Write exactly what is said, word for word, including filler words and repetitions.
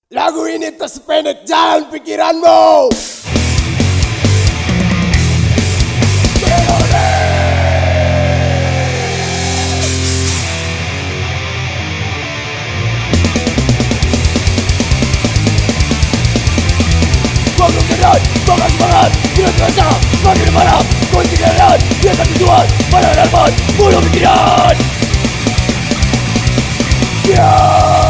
Lagu ini tersependek jalan pikiranmu. Bangun keras, bangun semangat, tidak terasa, semakin malam, kunci jalan, dia tak tujuan, pada harapan, bunuh pikiran. Yeah.